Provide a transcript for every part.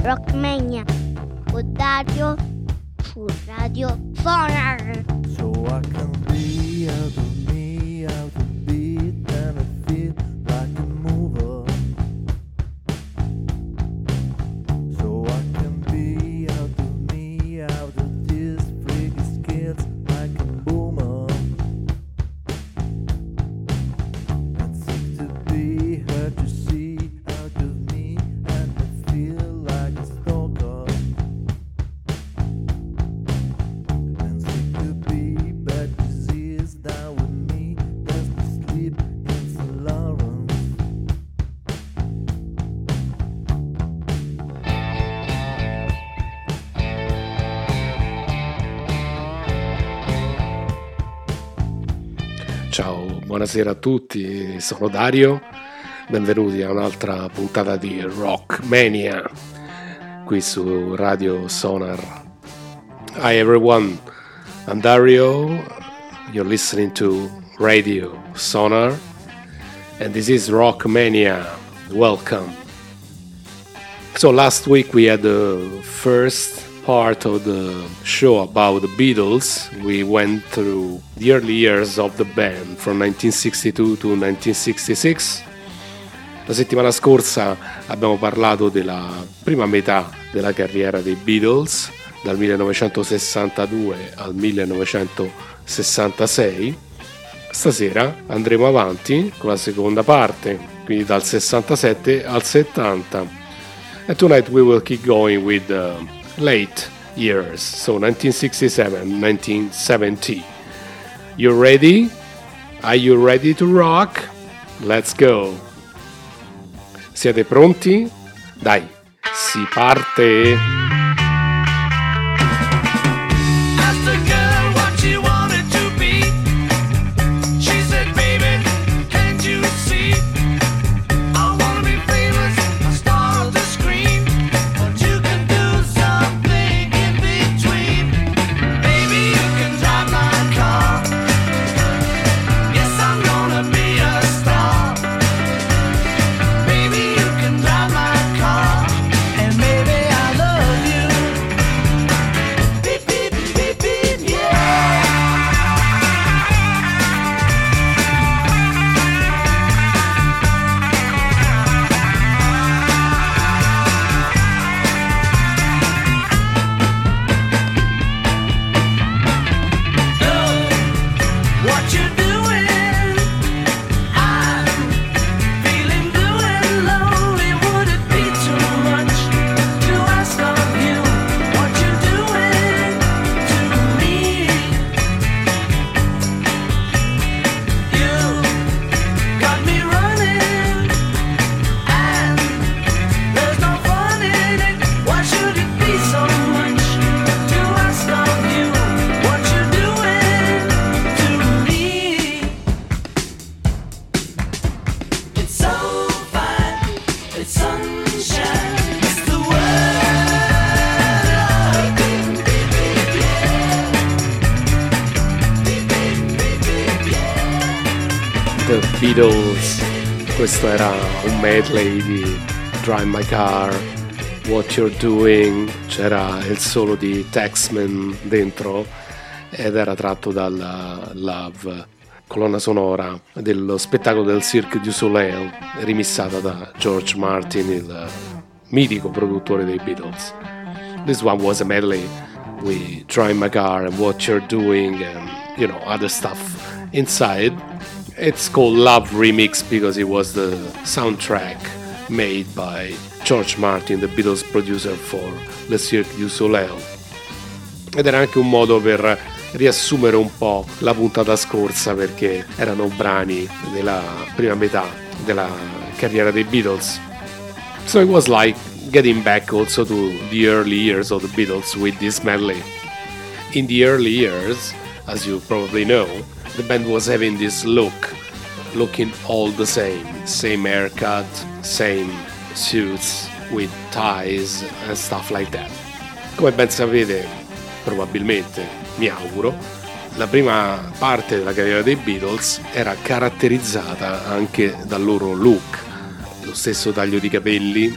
Rockmania con Dario su Radio Sonar. So I can be out of me, out of beat, and I feel like a mover. So I can be out of me, out of these freaky skills, like a boomer. And sick to be hurt to see out of me, and I feel like a stalker. And sick to be bad disease down with me, that's the sleep in St. Lawrence. Ciao, buonasera a tutti, sono Dario, benvenuti a un'altra puntata di Rockmania qui su Radio Sonar. Hi everyone, I'm Dario, you're listening to Radio Sonar and this is Rockmania, welcome. So last week we had the first part of the show about the Beatles. We went through the early years of the band from 1962 to 1966. La settimana scorsa abbiamo parlato della prima metà della carriera dei Beatles, dal 1962 al 1966. Stasera andremo avanti con la seconda parte, quindi dal 67 al 70. And tonight we will keep going with late years, so 1967, 1970. You ready? Are you ready to rock? Let's go! Siete pronti? Dai, si parte! Asked the girl what she wanted to be. She said, baby, can't you see? I wanna be famous, a star of the screen. But you can do something in between. Baby, you can drive my car. Yes, I'm gonna be a star. Baby, you can drive my car. And maybe I love you. Beep, beep, beep, beep, yeah. What you doing? I'm feeling blue and lonely. Would it be too much to ask of you? What you doing to me? You got me running, and there's no fun in it. Why should it be so much to ask of you? What you doing to me? It's so fine, it's sunshine, it's the world. Beep, beep, beep, yeah. Beep, beep, beep, beep, yeah. The Beatles, questo era un medley di Drive My Car, What You're Doing, c'era il solo di Taxman dentro ed era tratto dalla Love, colonna sonora dello spettacolo del Cirque du Soleil, rimissata da George Martin, il mitico produttore dei Beatles. This one was a medley with Drive My Car and What You're Doing and, you know, other stuff inside. It's called Love Remix because it was the soundtrack made by George Martin, the Beatles producer for Le Cirque du Soleil. Ed era anche un modo per riassumere un po' la puntata scorsa, perché erano brani della prima metà della carriera dei Beatles. So it was like getting back also to the early years of the Beatles with this medley. In the early years, as you probably know, the band was having this looking all the same haircut, same suits with ties and stuff like that. Come ben sapete, probabilmente, mi auguro, la prima parte della carriera dei Beatles era caratterizzata anche dal loro look, lo stesso taglio di capelli,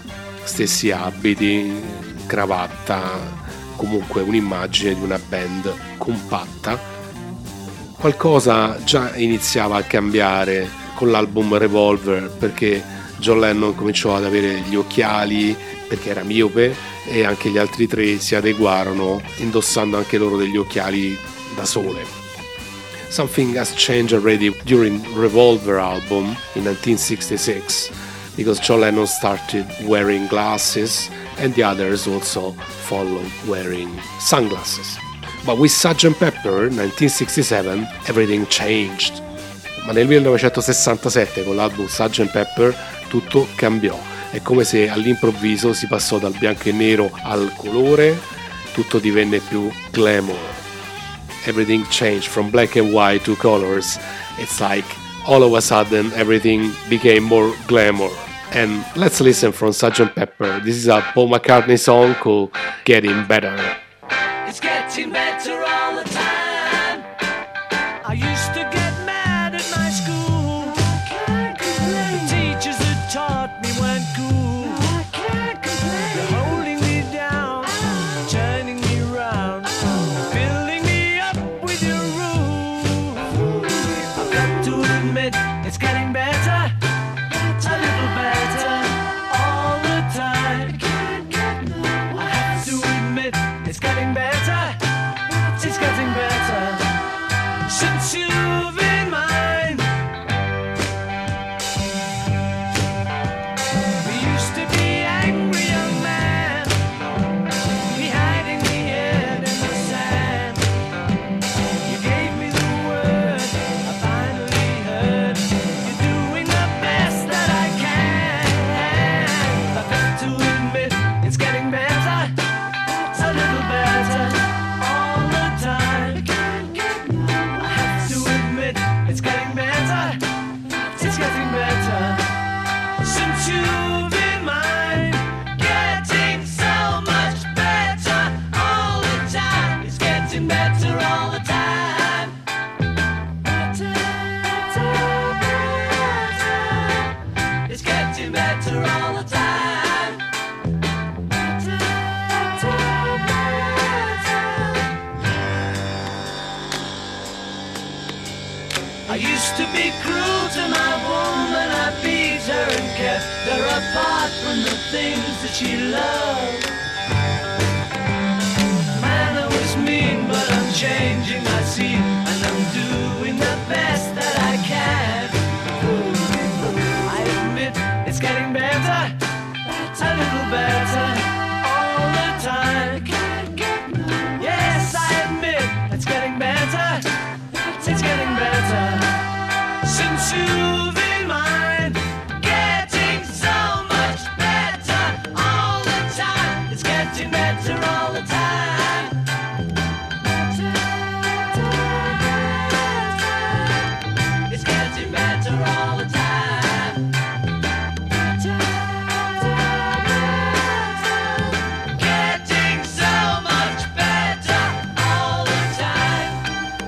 stessi abiti, cravatta, comunque un'immagine di una band compatta. Qualcosa già iniziava a cambiare con l'album Revolver, perché John Lennon cominciò ad avere gli occhiali perché era miope, e anche gli altri tre si adeguarono indossando anche loro degli occhiali da sole. Something has changed already during Revolver album in 1966, because John Lennon started wearing glasses and the others also followed wearing sunglasses. But with Sgt. Pepper 1967 everything changed. Ma nel 1967 con l'album Sgt. Pepper tutto cambiò. È come se all'improvviso si passò dal bianco e nero al colore, tutto divenne più glamour. Everything changed from black and white to colors. It's like all of a sudden everything became more glamour. And let's listen from Sgt. Pepper. This is a Paul McCartney song called Getting Better. It's getting better all the time. I used to get mad at my school. The teachers that taught me weren't cool. They're holding me down, turning me round, filling me up with your rules. I've got to admit, it's getting better, a little better all the time. I have to admit, it's getting better, it's getting better since you've been mine. We used to be angry young man, me hiding the head in the sand. You gave me the word, I finally heard. You're doing the best that I can. I've got to admit, it's getting better, a little better all the time. I have to admit, it's getting better, it's getting better since you've been mine. Getting so much better all the time. It's getting better all the time. It's getting better all the time. I used to be cruel to my woman, I beat her and kept her apart from the things that she loved. Man, I was mean, but I'm changing, I see, and I'm doing the best that I can. I admit, it's getting better, a little better all the time. Yes, I admit, it's getting better, it's getting better since you've been mine. Getting so much better all the time. It's getting better all the time. It's getting better all the time. Getting so much better all the time.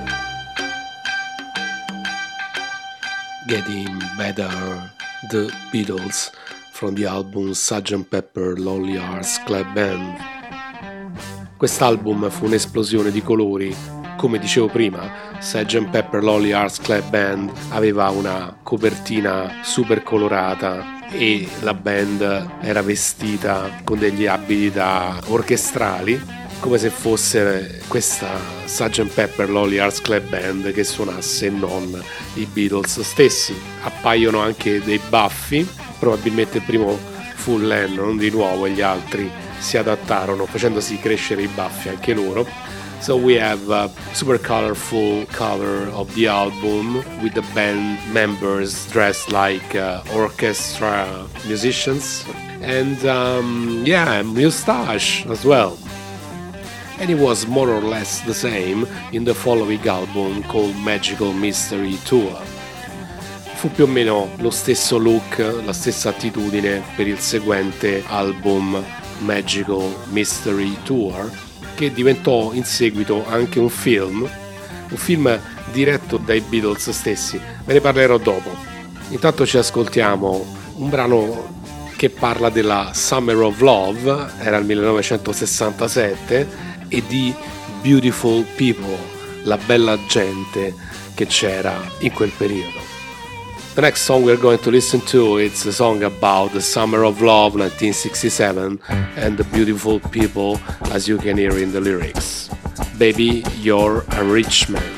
Getting Better, The Beatles, from the album Sgt. Pepper Lonely Hearts Club Band. Quest'album fu un'esplosione di colori. Come dicevo prima, Sgt. Pepper Lonely Hearts Club Band aveva una copertina super colorata e la band era vestita con degli abiti da orchestrali, come se fosse questa Sgt. Pepper Lonely Hearts Club Band che suonasse e non i Beatles stessi. Appaiono anche dei baffi, probabilmente il primo fu Lennon di nuovo e gli altri si adattarono facendosi crescere i baffi anche loro. So we have a super colorful cover of the album with the band members dressed like orchestra musicians and mustache as well. And it was more or less the same in the following album called Magical Mystery Tour. Fu più o meno lo stesso look, la stessa attitudine per il seguente album Magical Mystery Tour, che diventò in seguito anche un film diretto dai Beatles stessi. Ve ne parlerò dopo. Intanto ci ascoltiamo un brano che parla della Summer of Love, era il 1967, e di Beautiful People, la bella gente che c'era in quel periodo. The next song we're going to listen to, it's a song about the Summer of Love 1967 and the beautiful people, as you can hear in the lyrics. Baby, you're a rich man.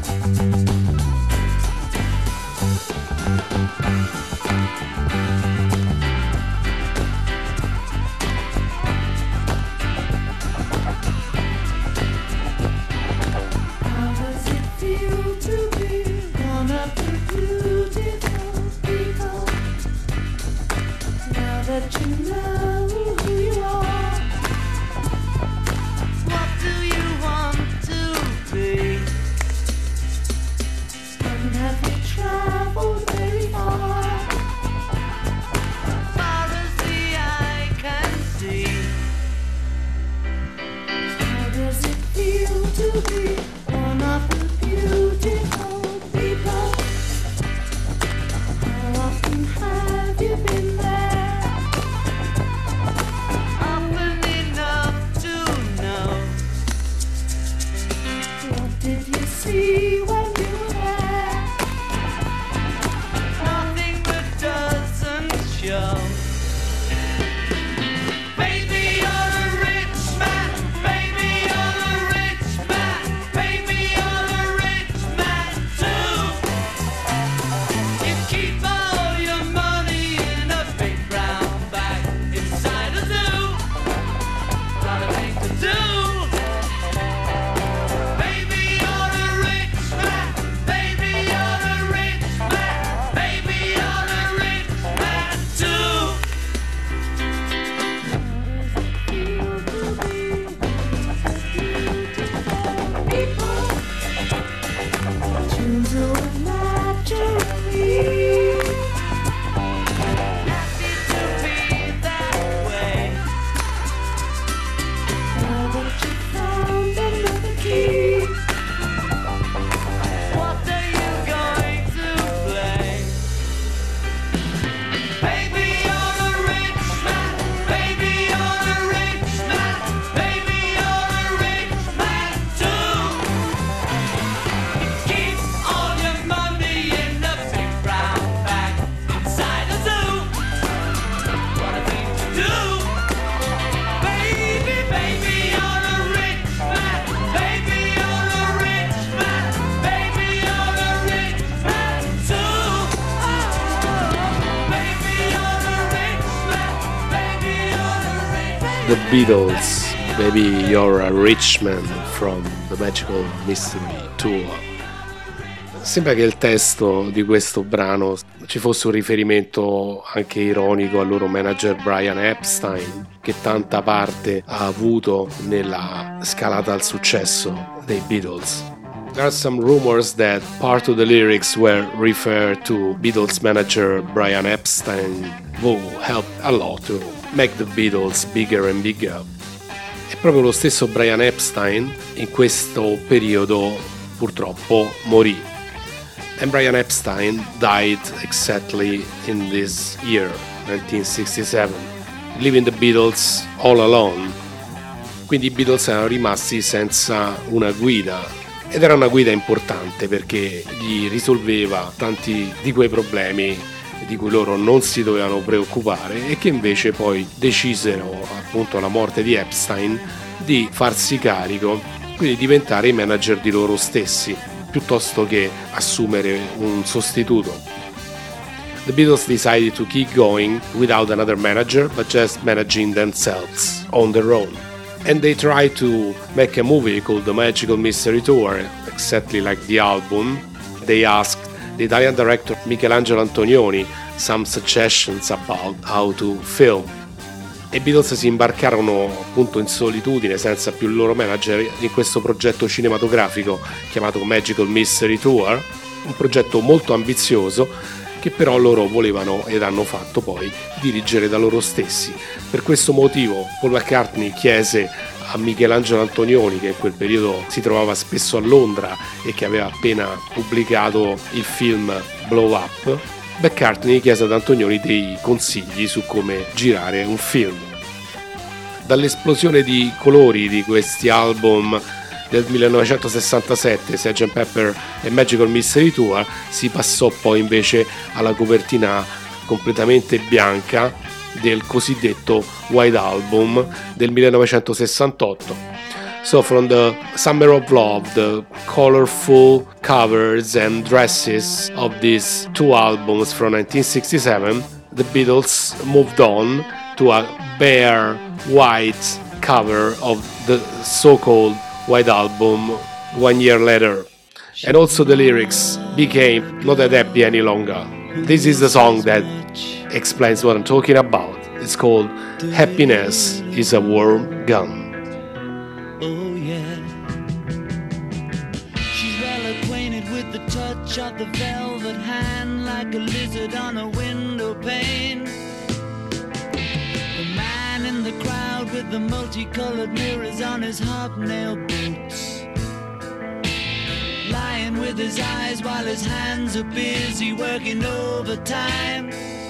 The Beatles, Baby You're a Rich Man from the Magical Mystery Tour. Sembra che il testo di questo brano ci fosse un riferimento anche ironico al loro manager Brian Epstein, che tanta parte ha avuto nella scalata al successo dei Beatles. There are some rumors that part of the lyrics were referred to Beatles manager Brian Epstein, who helped a lot to make the Beatles bigger and bigger. E proprio lo stesso Brian Epstein in questo periodo purtroppo morì. And Brian Epstein died exactly in this year, 1967, leaving the Beatles all alone. Quindi i Beatles erano rimasti senza una guida. Ed era una guida importante perché gli risolveva tanti di quei problemi di cui loro non si dovevano preoccupare e che invece poi decisero, appunto alla morte di Epstein, di farsi carico, quindi diventare i manager di loro stessi, piuttosto che assumere un sostituto. The Beatles decided to keep going without another manager, but just managing themselves on their own. And they tried to make a movie called The Magical Mystery Tour, exactly like the album. They asked the Italian director Michelangelo Antonioni some suggestions about how to film. E i Beatles si imbarcarono appunto in solitudine, senza più il loro manager, in questo progetto cinematografico chiamato Magical Mystery Tour, un progetto molto ambizioso che però loro volevano ed hanno fatto poi dirigere da loro stessi. Per questo motivo Paul McCartney chiese a Michelangelo Antonioni, che in quel periodo si trovava spesso a Londra e che aveva appena pubblicato il film Blow Up, McCartney chiese ad Antonioni dei consigli su come girare un film. Dall'esplosione di colori di questi album del 1967, Sgt. Pepper e Magical Mystery Tour, si passò poi invece alla copertina completamente bianca del cosiddetto White Album del 1968. So from the Summer of Love, the colorful covers and dresses of these two albums from 1967, the Beatles moved on to a bare white cover of the so-called White Album 1 year later. And also the lyrics became not that happy any longer. This is the song that explains what I'm talking about. It's called Happiness is a Warm Gun. Oh yeah. She's well acquainted with the touch of the velvet hand, like a lizard on a window pane. The man in the crowd with the multicolored mirrors on his hobnail boots, lying with his eyes while his hands are busy working overtime.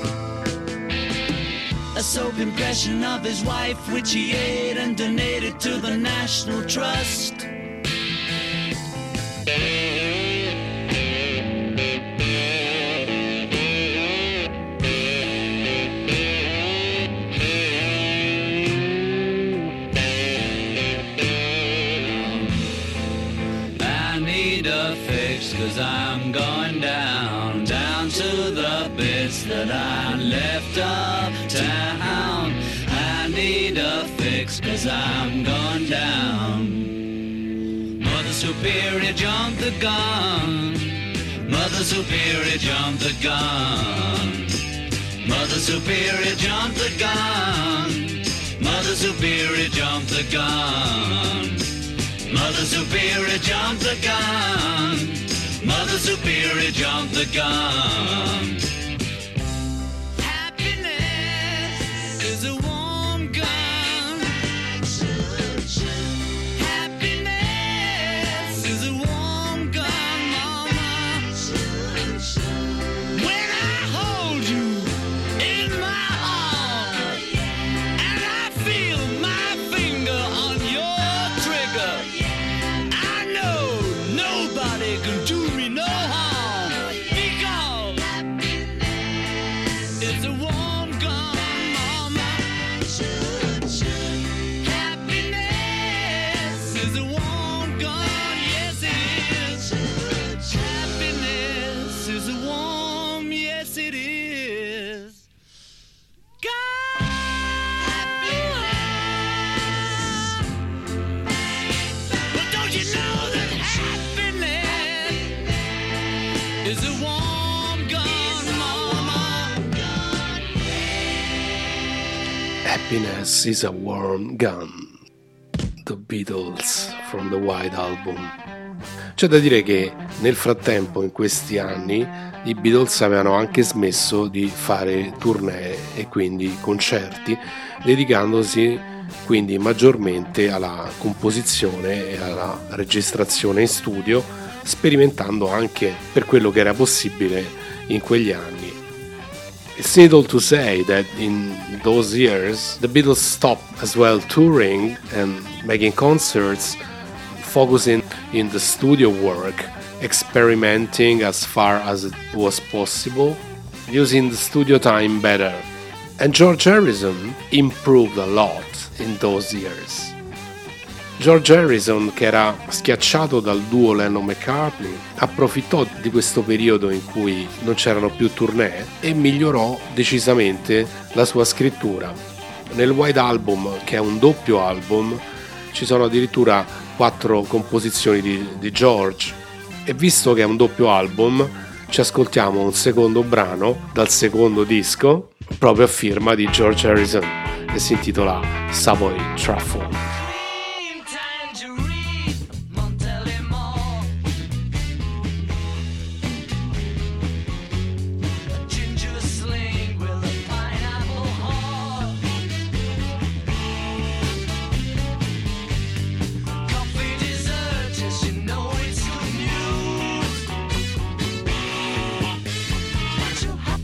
A soap impression of his wife, which he ate and donated to the National Trust. I need a fix, 'cause I'm going down, down to the bits that I left uptown. I need a fix, 'cause I'm going down. Mother Superior, jump the gun. Mother Superior, jump the gun. Mother Superior, jump the gun. Mother Superior, jump the gun. Mother Superior, jump the gun. Mother Superior, jump the gun. Happiness is a warm gun. Happiness is a warm gun, mama. When I hold you in my arms and I feel my finger on your trigger, I know nobody can do me no harm, because it's a warm gun, mama. Happiness is a warm gun, yes it is. Happiness is a warm, yes it is. God. But don't you know that happiness is a warm gun, mama? Happiness is a Warm Gun. The Beatles from the White Album. C'è da dire che nel frattempo, in questi anni, i Beatles avevano anche smesso di fare tournée e quindi concerti, dedicandosi quindi maggiormente alla composizione e alla registrazione in studio, sperimentando anche per quello che era possibile in quegli anni. It's needless to say that in those years the Beatles stopped as well touring and making concerts, focusing in the studio work, experimenting as far as it was possible, using the studio time better. And George Harrison improved a lot in those years. George Harrison, che era schiacciato dal duo Lennon-McCartney, approfittò di questo periodo in cui non c'erano più tournée e migliorò decisamente la sua scrittura. Nel White Album, che è un doppio album, ci sono addirittura 4 composizioni di George, e visto che è un doppio album ci ascoltiamo un secondo brano dal secondo disco proprio a firma di George Harrison e si intitola Savoy Truffle. Happiness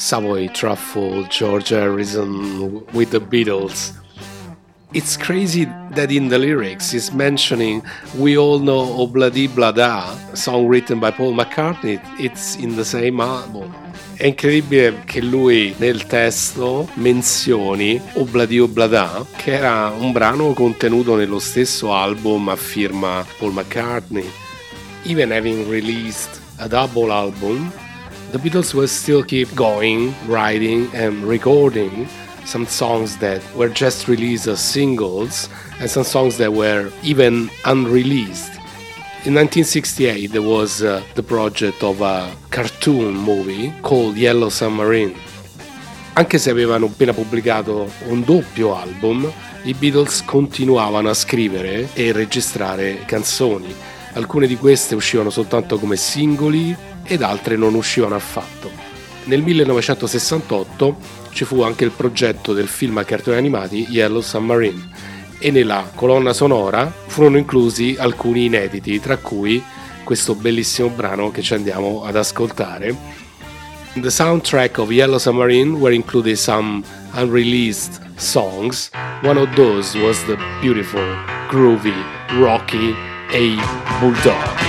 Savoy Truffle, George Harrison with the Beatles. It's crazy that in the lyrics he's mentioning We All Know Obladi Blada, a song written by Paul McCartney, it's in the same album. È incredibile che lui nel testo menzioni Obladi Oblada, che era un brano contenuto nello stesso album a firma Paul McCartney. Even having released a double album, the Beatles will still keep going, writing and recording some songs that were just released as singles and some songs that were even unreleased. In 1968 there was the project of a cartoon movie called Yellow Submarine. Anche se avevano appena pubblicato un doppio album, i Beatles continuavano a scrivere e registrare canzoni. Alcune di queste uscivano soltanto come singoli ed altre non uscivano affatto. Nel 1968 ci fu anche il progetto del film a cartoni animati Yellow Submarine e nella colonna sonora furono inclusi alcuni inediti, tra cui questo bellissimo brano che ci andiamo ad ascoltare. In the soundtrack of Yellow Submarine were included some unreleased songs. One of those was the beautiful, groovy, rocky A Bulldog.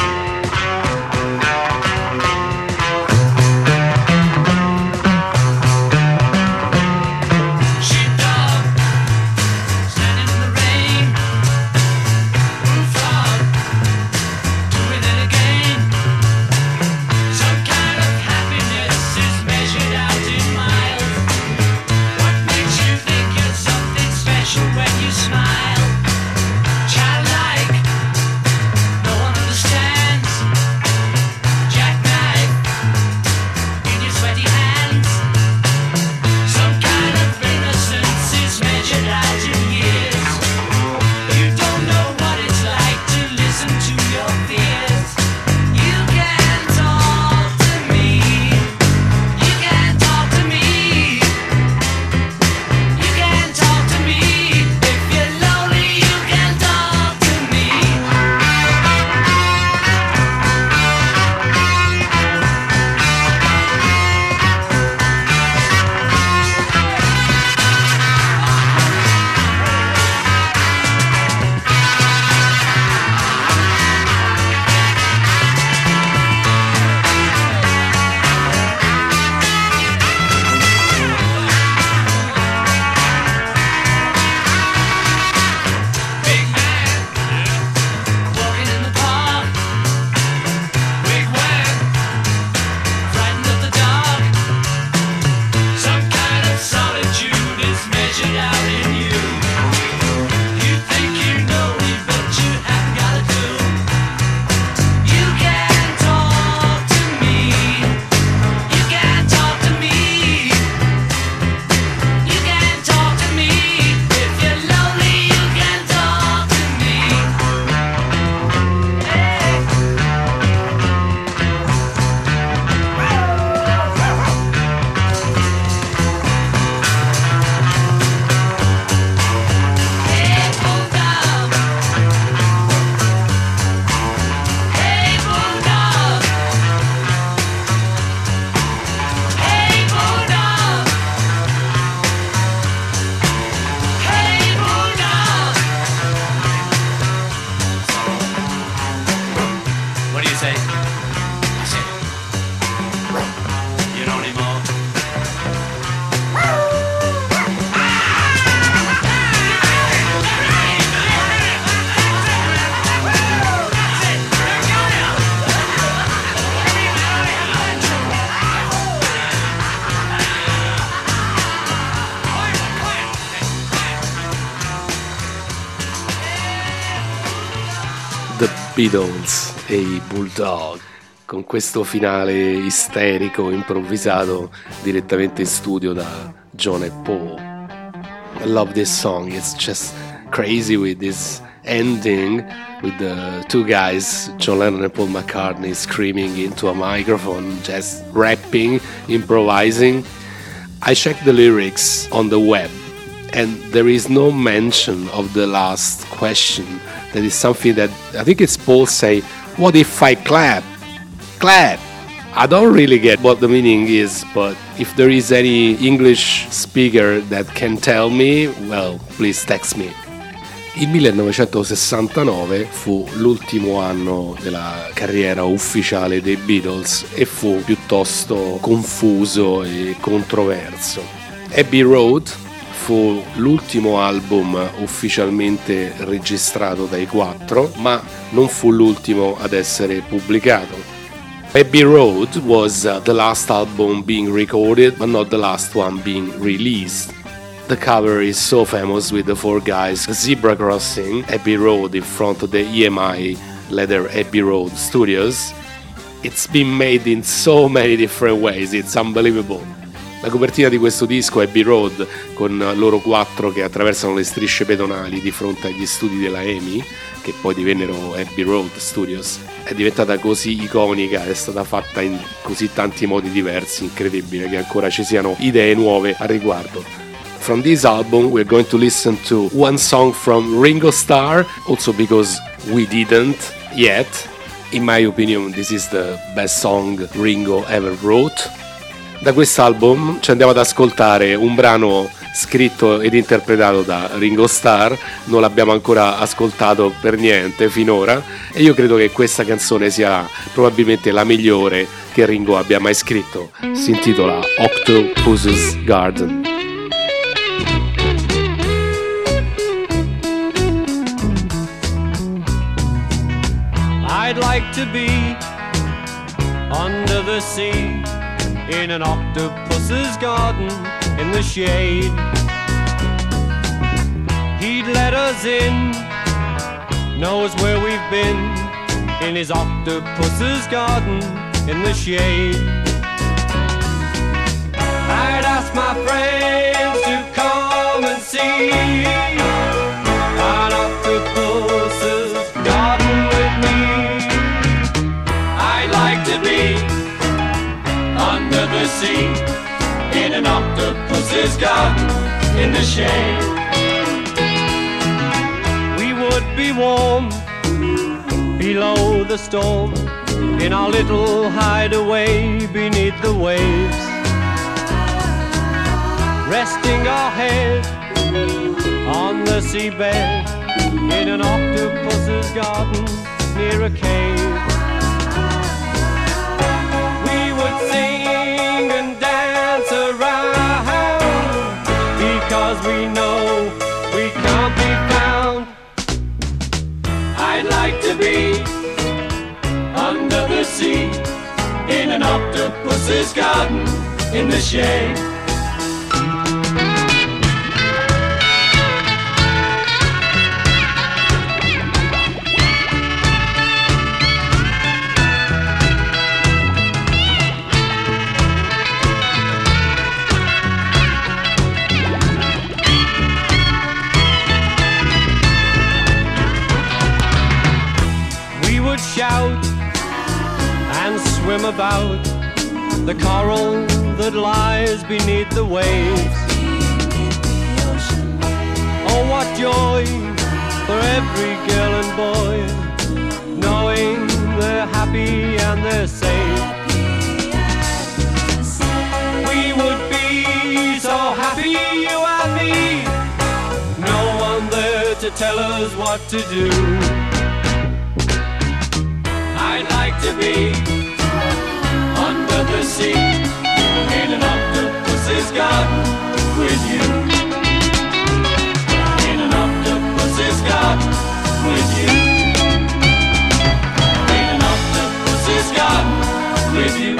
Beatles e i Bulldog, con questo finale isterico improvvisato direttamente in studio da John e Paul. I love this song, it's just crazy with this ending with the two guys, John Lennon and Paul McCartney, screaming into a microphone, just rapping, improvising. I checked the lyrics on the web and there is no mention of the last question. That is something that I think it's Paul say, what if I clap? Clap! I don't really get what the meaning is, but if there is any English speaker that can tell me, well, please text me. Il 1969 fu l'ultimo anno della carriera ufficiale dei Beatles e fu piuttosto confuso e controverso. Abbey Road fu l'ultimo album ufficialmente registrato dai quattro, ma non fu l'ultimo ad essere pubblicato. Abbey Road was the last album being recorded, but not the last one being released. The cover is so famous with the four guys zebra crossing Abbey Road in front of the EMI leather Abbey Road Studios. It's been made in so many different ways, it's unbelievable. La copertina di questo disco, Abbey Road, con loro quattro che attraversano le strisce pedonali di fronte agli studi della EMI, che poi divennero Abbey Road Studios, è diventata così iconica, è stata fatta in così tanti modi diversi, incredibile che ancora ci siano idee nuove a riguardo. From this album we're going to listen to one song from Ringo Starr, also because we didn't yet. In my opinion, this is the best song Ringo ever wrote. Da quest'album ci andiamo ad ascoltare un brano scritto ed interpretato da Ringo Starr, non l'abbiamo ancora ascoltato per niente finora e io credo che questa canzone sia probabilmente la migliore che Ringo abbia mai scritto. Si intitola Octopus's Garden. I'd like to be under the sea in an octopus's garden in the shade. He'd let us in, knows where we've been, in his octopus's garden in the shade. I'd ask my friends to come and see an octopus's garden with me. I'd like to be under the sea in an octopus's garden in the shade. We would be warm below the storm in our little hideaway beneath the waves, resting our head on the seabed in an octopus's garden near a cave. We would sing and dance around because we know we can't be found. I'd like to be under the sea in an octopus's garden in the shade. Shout and swim about the coral that lies beneath the waves. Oh, what joy for every girl and boy, knowing they're happy and they're safe. We would be so happy, you and me, no one there to tell us what to do. I'd like to be under the sea in an octopus's garden with you. In an octopus's garden with you. In an octopus's garden with you.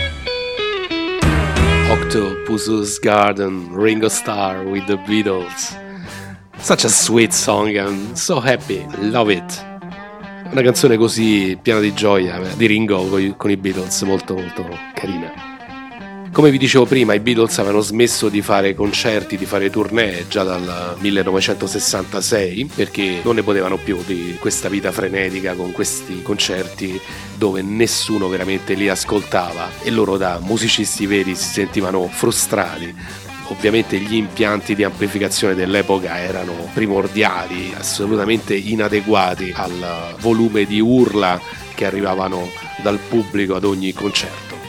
Octopus's Garden, Ringo Starr with the Beatles. Such a sweet song, I'm so happy, love it. Una canzone così piena di gioia di Ringo con i Beatles, molto molto carina. Come vi dicevo prima, i Beatles avevano smesso di fare concerti, di fare tournée già dal 1966 perché non ne potevano più di questa vita frenetica con questi concerti dove nessuno veramente li ascoltava e loro da musicisti veri si sentivano frustrati. Ovviamente gli impianti di amplificazione dell'epoca erano primordiali, assolutamente inadeguati al volume di urla che arrivavano dal pubblico ad ogni concerto.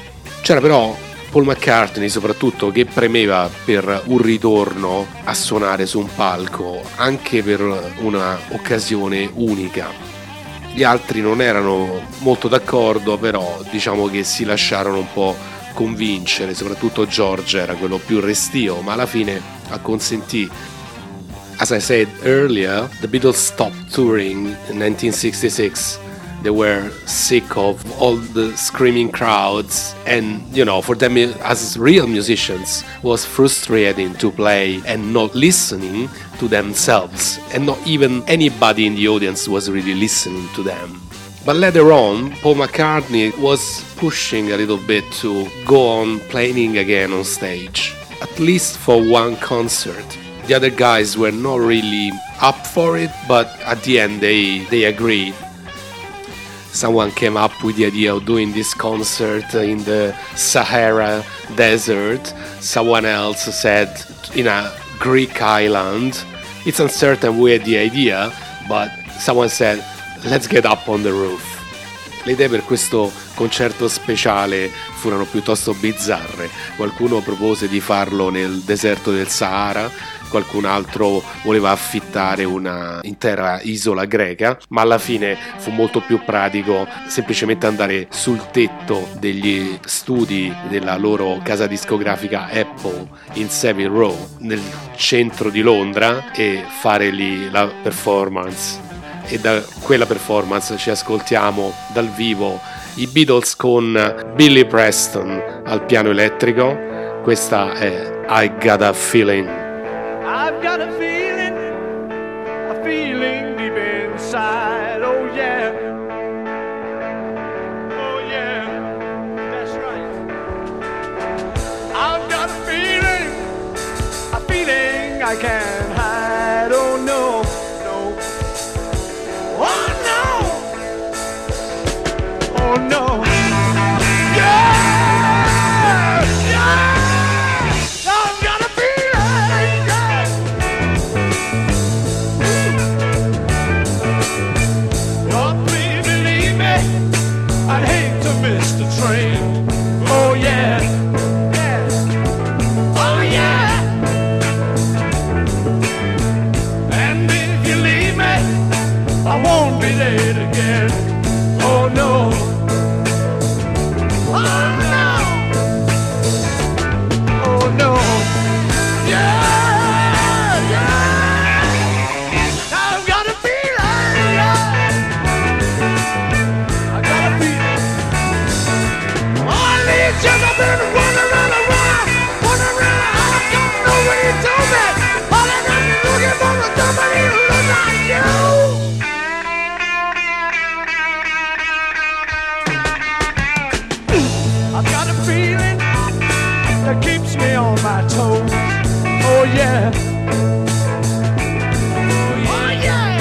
C'era però Paul McCartney soprattutto che premeva per un ritorno a suonare su un palco, anche per una occasione unica. Gli altri non erano molto d'accordo, però diciamo che si lasciarono un po' convincere, soprattutto George era quello più restio, ma alla fine acconsentì. As I said earlier, the Beatles stopped touring in 1966. They were sick of all the screaming crowds, and for them as real musicians was frustrating to play and not listening to themselves, and not even anybody in the audience was really listening to them. But later on, Paul McCartney was pushing a little bit to go on playing again on stage, at least for one concert. The other guys were not really up for it, but at the end they agreed. Someone came up with the idea of doing this concert in the Sahara Desert. Someone else said in a Greek island. It's uncertain who had the idea, but someone said, let's get up on the roof. Le idee per questo concerto speciale furono piuttosto bizzarre. Qualcuno propose di farlo nel deserto del Sahara, qualcun altro voleva affittare una intera isola greca, ma alla fine fu molto più pratico semplicemente andare sul tetto degli studi della loro casa discografica Apple in Savile Row, nel centro di Londra, e fare lì la performance. E da quella performance ci ascoltiamo dal vivo i Beatles con Billy Preston al piano elettrico. Questa è I Got a Feeling. I've got a feeling deep inside, oh yeah, that's right. I've got a feeling I can't hide, oh no, oh no, yeah. Train. Oh yeah, oh yeah. And if you leave me, I won't be late again. Oh no, oh no, oh no. Yeah, I've got a feeling, I got a feeling. Just I've been running around, I don't know what you told me. All I'm looking for is somebody who looks like you. I've got a feeling that keeps me on my toes. Oh yeah. Oh yeah.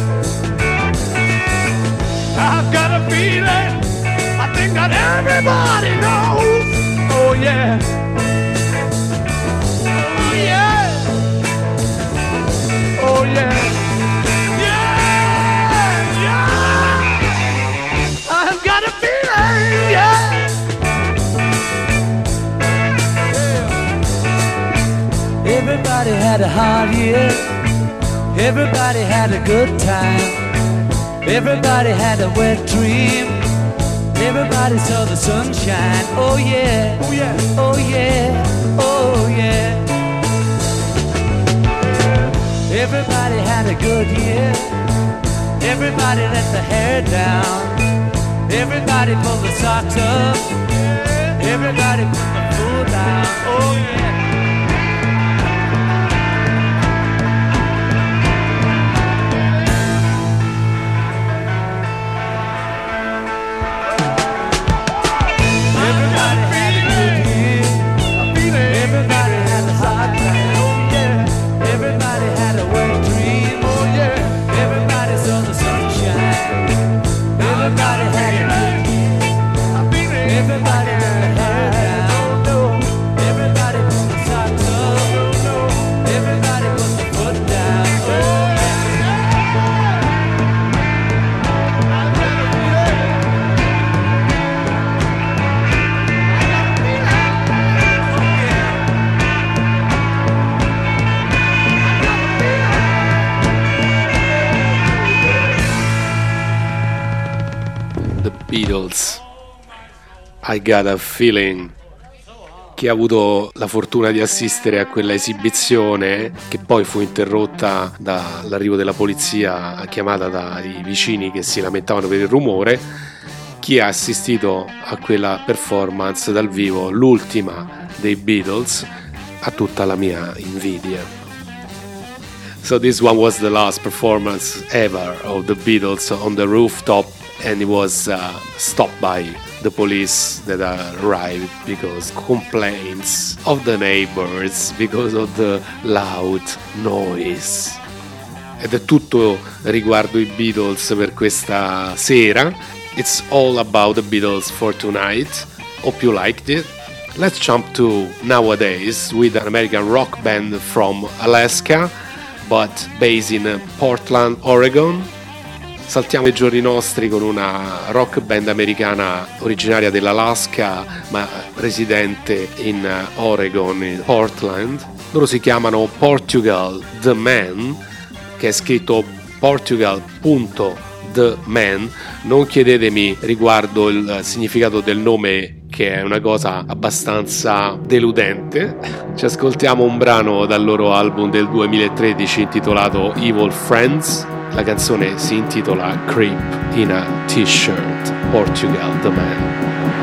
I've got a feeling I think that everybody knows. Oh yeah. Oh yeah. Oh yeah. Yeah. I've got a feeling, yeah. Everybody had a hard year. Everybody had a good time. Everybody had a wet dream. Everybody saw the sunshine, oh yeah, oh yeah, oh yeah, oh yeah. Everybody had a good year. Everybody let the hair down. Everybody pulled the socks up. Everybody put the food down, oh yeah. Everybody had a good, everybody let the hair down. Beatles. I Got a Feeling. Chi ha avuto la fortuna di assistere a quella esibizione, che poi fu interrotta dall'arrivo della polizia chiamata dai vicini che si lamentavano per il rumore, chi ha assistito a quella performance dal vivo, l'ultima dei Beatles, ha tutta la mia invidia. So this one was the last performance ever of the Beatles on the rooftop, and it was stopped by the police that arrived because complaints of the neighbors because of the loud noise. Ed è tutto riguardo i Beatles per questa sera. It's all about the Beatles for tonight. Hope you liked it. Let's jump to nowadays with an American rock band from Alaska, but based in Portland, Oregon. Saltiamo ai giorni nostri con una rock band americana originaria dell'Alaska ma residente in Oregon, in Portland. Loro si chiamano Portugal The Man, che è scritto Portugal.The Man. Non chiedetemi riguardo il significato del nome, che è una cosa abbastanza deludente. Ci ascoltiamo un brano dal loro album del 2013 intitolato Evil Friends. La canzone si intitola Creep in a T-shirt, Portugal The Man.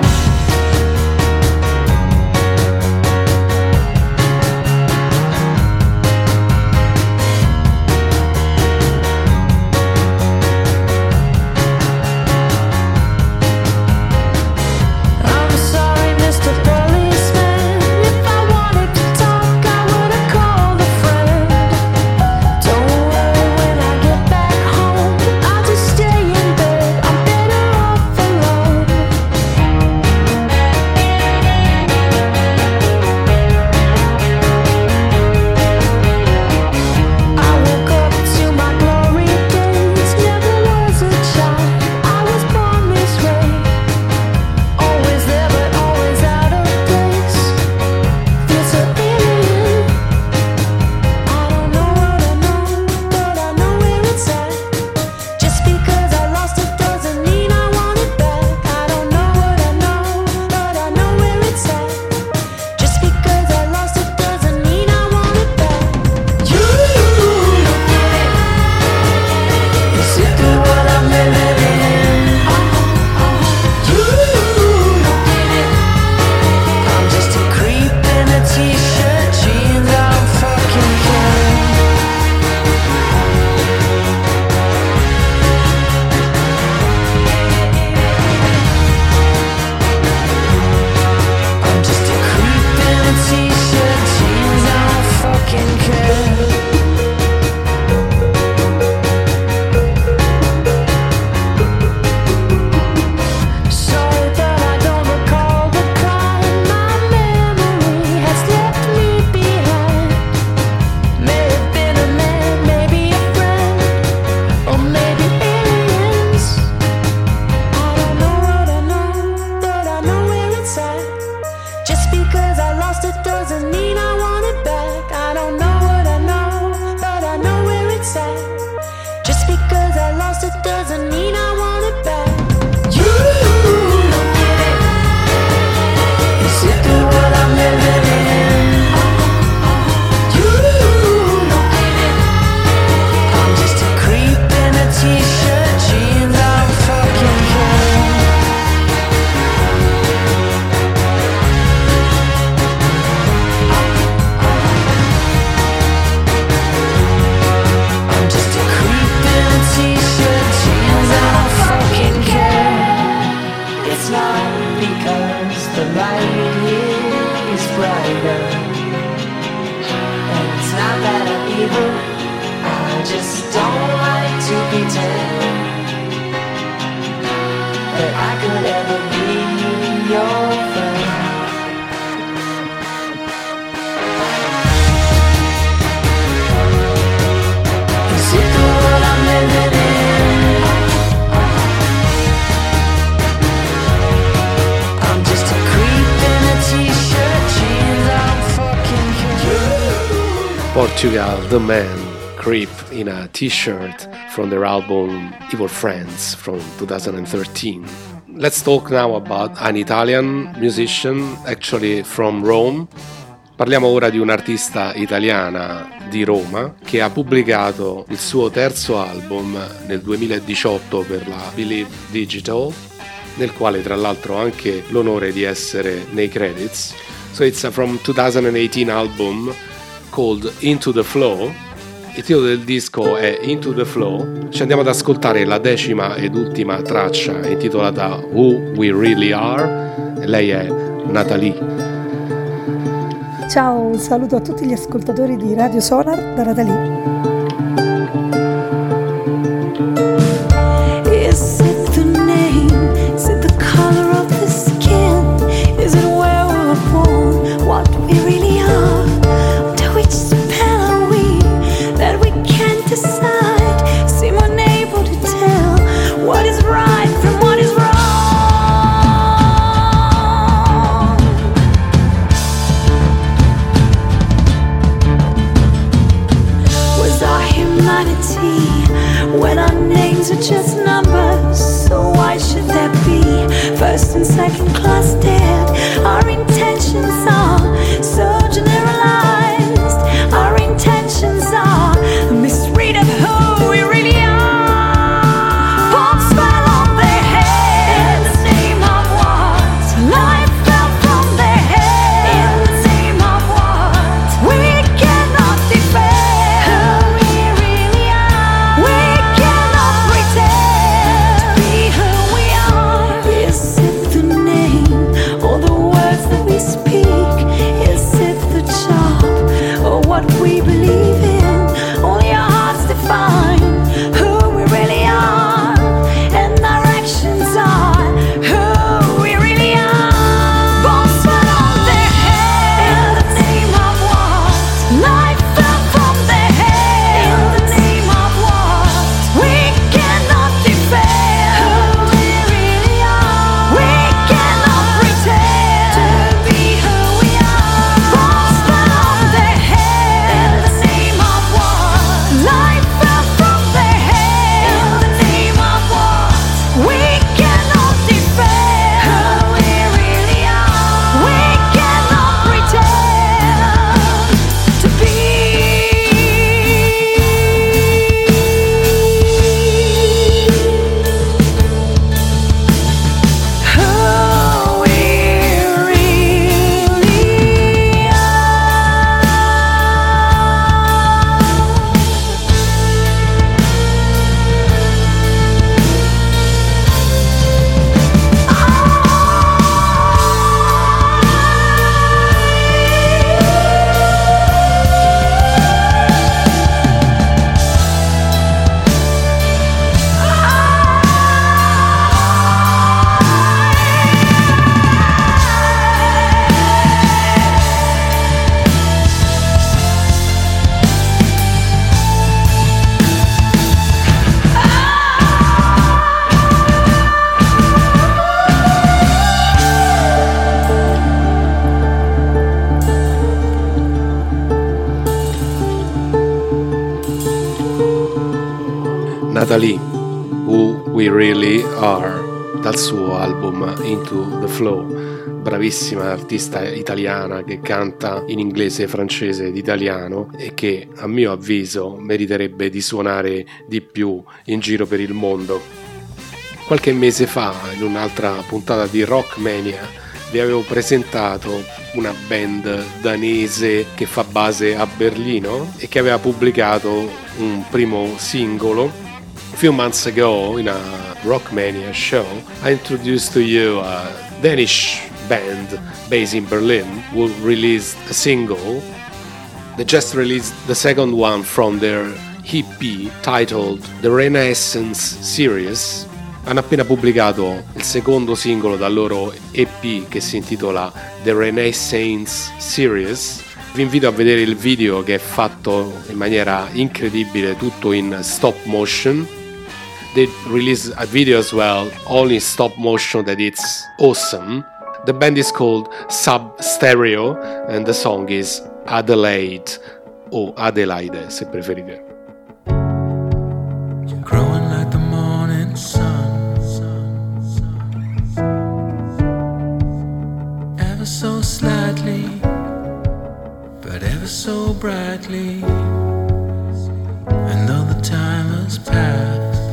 Portugal The Man, Creep in a T-shirt from their album Evil Friends from 2013. let's talk now about an Italian musician, actually from Rome. Parliamo ora di un'artista italiana di Roma che ha pubblicato il suo terzo album nel 2018 per la Believe Digital, nel quale tra l'altro ho anche l'onore di essere nei credits. So it's a from 2018 album called Into the Flow. Il titolo del disco è Into the Flow. Ci andiamo ad ascoltare la 10ª ed ultima traccia intitolata Who We Really Are. E lei è Nathalie. Ciao, un saluto a tutti gli ascoltatori di Radio Sonar da Nathalie. Is it the name? Is it the color of the skin? Is it where we were born? What we really are? Under which spell are we that we can't decide? Seem unable to tell what is right from what is wrong. When our names are just numbers, so why should that be? First and second class dead. Our intentions are so generalized. Our intentions are a misread of who we really are. Bombs fell on their head in the name of what? Life fell from their head in the name of what? We cannot defend. What we believe in, only our hearts define who we really are, and our actions are who we really are. Bombs fell on their head in the name of what? Life fell from their head in the name of what? We cannot defend who we really are. We cannot pretend to be who we are. Bombs fell on their head. Life fell from their head in the name of what? We cannot defend who we really are. We cannot pretend to be who we really are. Nathalie, Who We Really Are, dal suo album Into the Flow. Bravissima artista italiana che canta in inglese, francese ed italiano e che a mio avviso meriterebbe di suonare di più in giro per il mondo. Qualche mese fa, in un'altra puntata di Rockmania, vi avevo presentato una band danese che fa base a Berlino e che aveva pubblicato un primo singolo. A few months ago, in a Rockmania show, I introduced to you a Danish band based in Berlin who released a single. They just released the second one from their EP titled The Renaissance Series. Hanno appena pubblicato il secondo singolo dal loro EP che si intitola The Renaissance Series. Vi invito a vedere il video che è fatto in maniera incredibile, tutto in stop motion. They released a video as well, all in stop motion, that it's awesome. The band is called Sub Stereo and the song is Adelaide, o Adelaide se preferite. Growing like the morning sun, ever so brightly. And though the time has passed,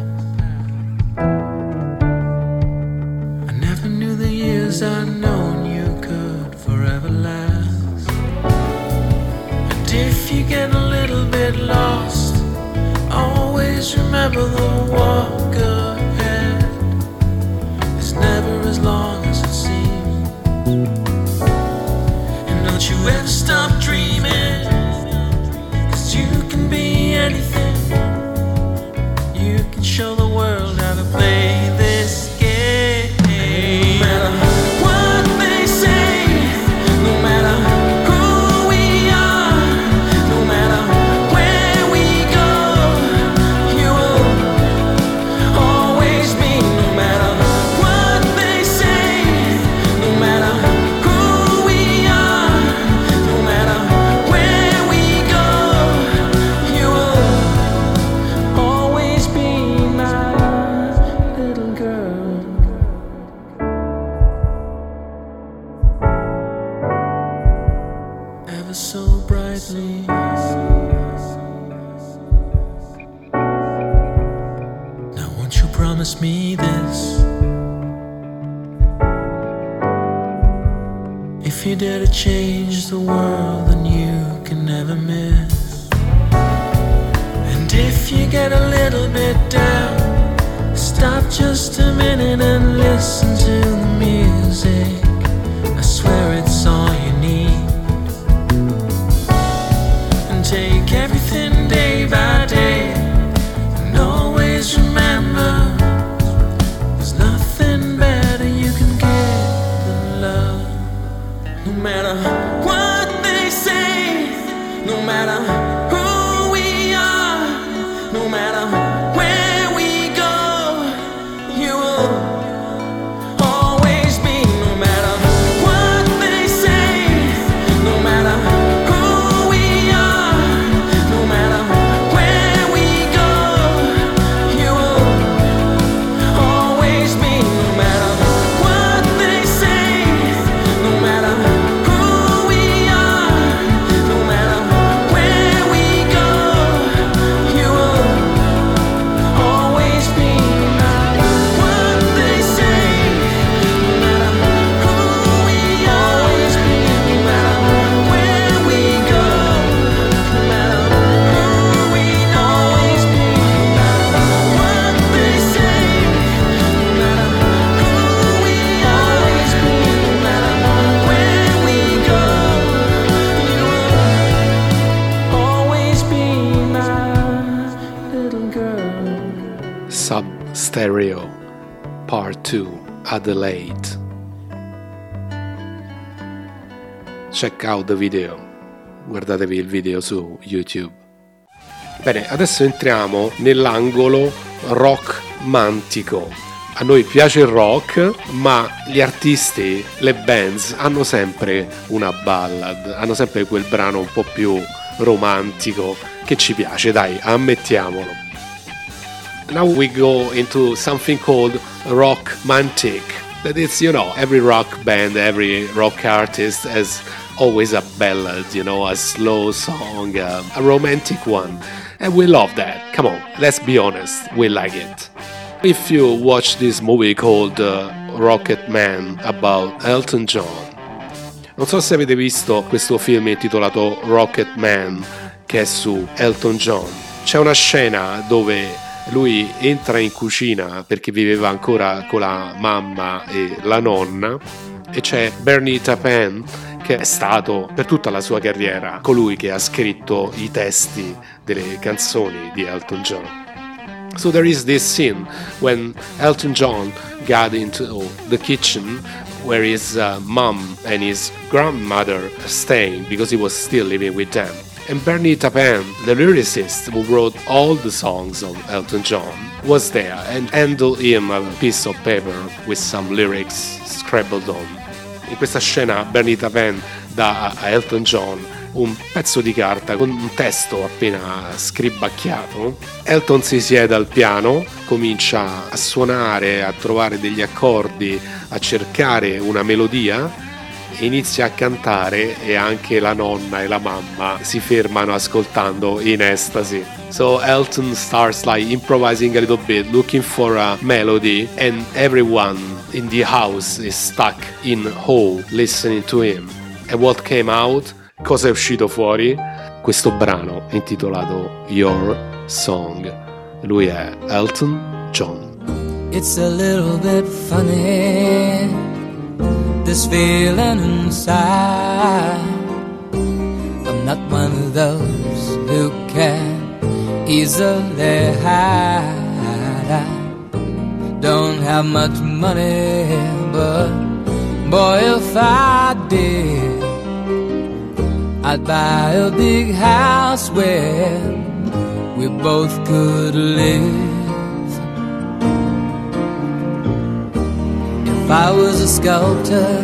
I never knew the years I'd known you could forever last. And if you get a little bit lost, always remember the walk ahead is never as long as it seems. And don't you ever stop dreaming, 'cause you can be anything. You can show the world how to play this game. No matter what they say, no matter who we are, no matter where we go, you will always be. No matter what they say, no matter who we are, no matter where we go, you will always be my little girl. Ever so brightly. Now won't you promise me this? If you dare to change the world, then you can never miss. And if you get a little bit down, stop just a minute and listen to the music. I swear it's all you need. And take everything day by day, and always remember there's nothing better you can give than love. No matter what they say, no matter who we are, no matter where we go, you will always be. No matter what they say, no matter who we are, no matter where we go, you will always be. No matter what they say, no matter who we are, no matter where we go, you will always be. What they say, no matter who we are, always be. No matter where we go, no matter who we always be. What they say, no matter who we always be. No matter where we go, you will always be my little girl. Sub Stereo Part 2 Adelaide. Check out the video. Guardatevi il video su YouTube. Bene, adesso entriamo nell'angolo rock mantico. A noi piace il rock, ma gli artisti, le bands hanno sempre una ballad, hanno sempre quel brano un po' più romantico che ci piace, dai, ammettiamolo. Now we go into something called rockmantic. That is, every rock band, every rock artist has always a ballad, a slow song, a romantic one. And we love that. Come on, let's be honest, we like it. If you watch this movie called Rocket Man about Elton John, non so se avete visto questo film intitolato Rocket Man che è su Elton John. C'è una scena dove lui entra in cucina perché viveva ancora con la mamma e la nonna e c'è Bernie Taupin che è stato per tutta la sua carriera colui che ha scritto i testi delle canzoni di Elton John. So there is this scene when Elton John got into the kitchen where his mom and his grandmother are staying because he was still living with them. And Bernie Taupin, the lyricist who wrote all the songs of Elton John, was there and handed him a piece of paper with some lyrics scribbled on. In questa scena Bernie Taupin dà a Elton John un pezzo di carta con un testo appena scribacchiato. Elton si siede al piano, comincia a suonare, a trovare degli accordi, a cercare una melodia inizia a cantare e anche la nonna e la mamma si fermano ascoltando in estasi. So Elton starts like improvising a little bit, looking for a melody, and everyone in the house is stuck in awe listening to him. And what came out? Cosa è uscito fuori? Questo brano intitolato Your Song. Lui è Elton John. It's a little bit funny, this feeling inside. I'm not one of those who can easily hide. I don't have much money, but boy, if I did, I'd buy a big house where we both could live. If I was a sculptor,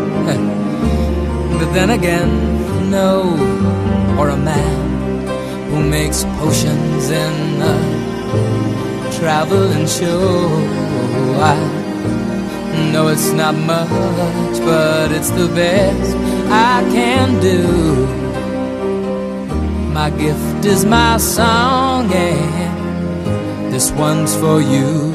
but then again, no, or a man who makes potions in a traveling show. I know it's not much, but it's the best I can do. My gift is my song, and this one's for you.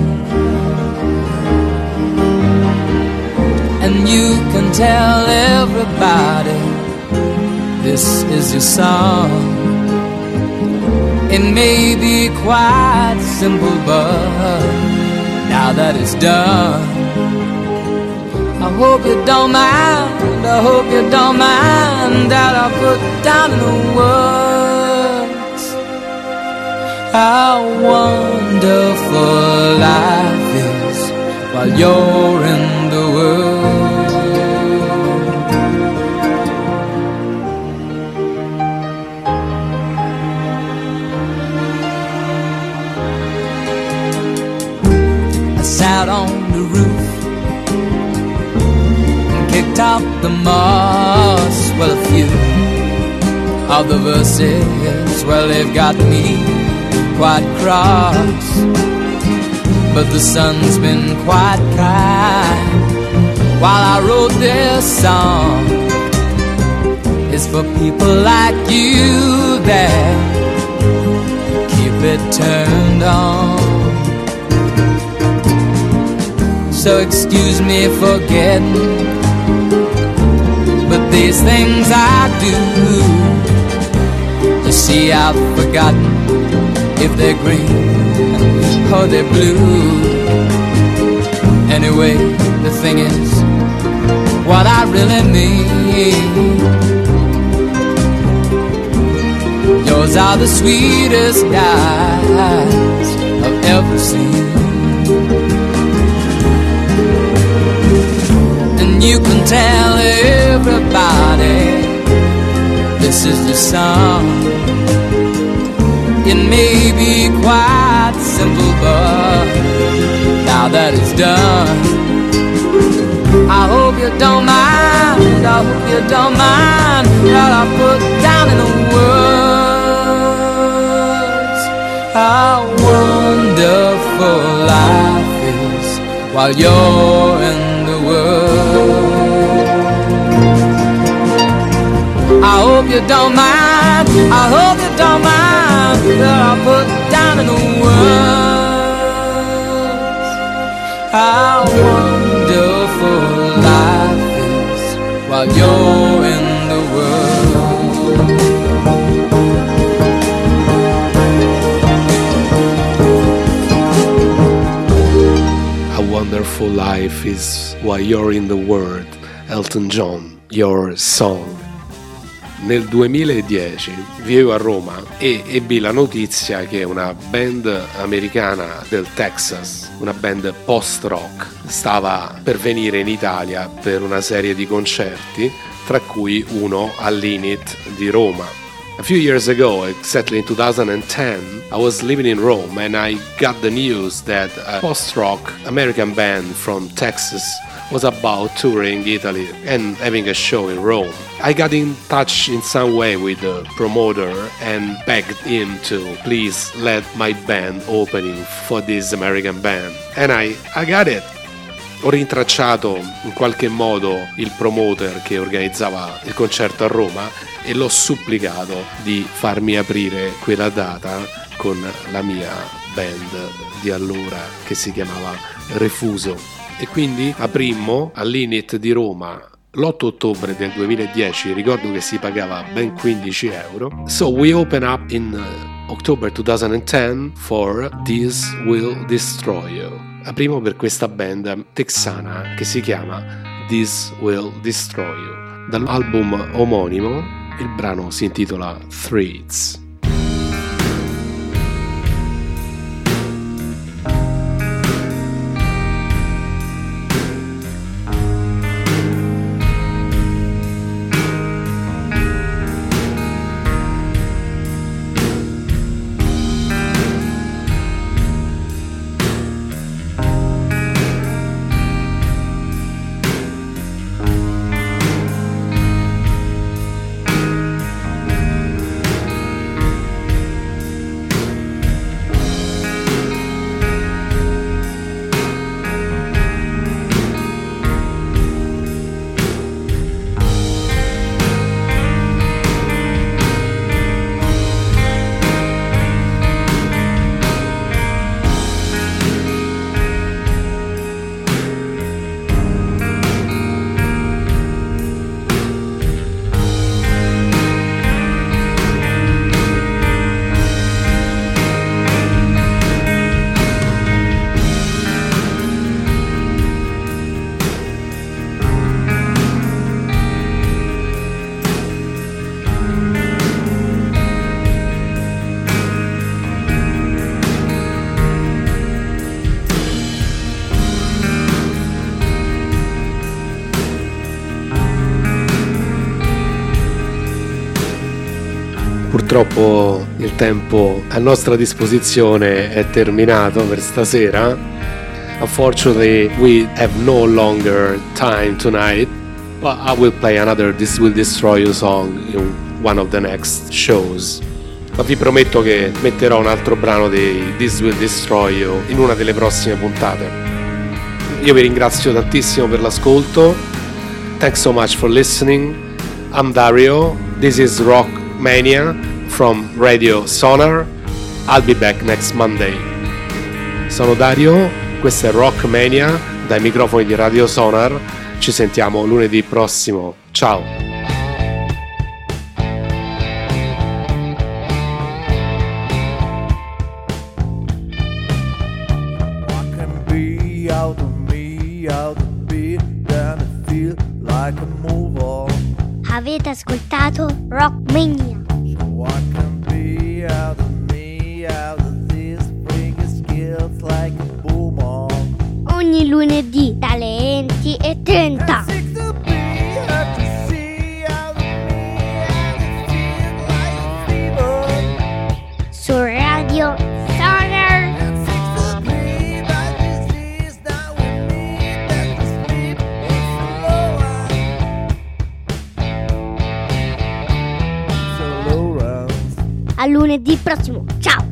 And you can tell everybody this is your song. It may be quite simple, but now that it's done, I hope you don't mind, I hope you don't mind that I put down in the words how wonderful life is while you're in the world. I sat on the roof and kicked out the moss. Well, a few of the verses, well, they've got me quite cross. But the sun's been quite kind while I wrote this song. It's for people like you that keep it turned on. So excuse me for getting, but these things I do, you see, I've forgotten if they're green or they're blue. Anyway, the thing is, what I really mean, yours are the sweetest eyes I've ever seen. And you can tell everybody this is your song. It may be quite simple, but now that it's done, I hope you don't mind, I hope you don't mind that I put down in the words how wonderful life is while you're in the world. I hope you don't mind, I hope you don't mind that I put down in the words how wonderful life is while you're in the world. A wonderful life is while you're in the world. Elton John, Your Song. Nel 2010 vivevo a Roma e ebbi la notizia che una band americana del Texas, una band post-rock, stava per venire in Italia per una serie di concerti, tra cui uno all'Init di Roma. A few years ago, exactly in 2010, I was living in Rome and I got the news that a post-rock American band from Texas was about touring Italy and having a show in Rome. I got in touch in some way with the promoter and begged him to please let my band opening for this American band. And I got it. Ho rintracciato in qualche modo il promoter che organizzava il concerto a Roma e l'ho supplicato di farmi aprire quella data con la mia band di allora che si chiamava Refuso. E quindi aprimmo all'Init di Roma l'8 ottobre del 2010, ricordo che si pagava ben 15 euro. So we open up in October 2010 for This Will Destroy You. Aprimo per questa band texana che si chiama This Will Destroy You. Dall'album omonimo il brano si intitola Threads. Purtroppo il tempo a nostra disposizione è terminato per stasera. Unfortunately, we have no longer time tonight, but I will play another This Will Destroy You song in one of the next shows. Ma vi prometto che metterò un altro brano di This Will Destroy You in una delle prossime puntate. Io vi ringrazio tantissimo per l'ascolto. Thanks so much for listening. I'm Dario. This is Rock Mania from Radio Sonar. I'll be back next Monday. Sono Dario, questo è Rock Mania dai microfoni di Radio Sonar. Ci sentiamo lunedì prossimo. Ciao. Avete ascoltato Rock Mania. Ogni lunedì dalle 20:30 su Radio Sonar. A lunedì prossimo, ciao!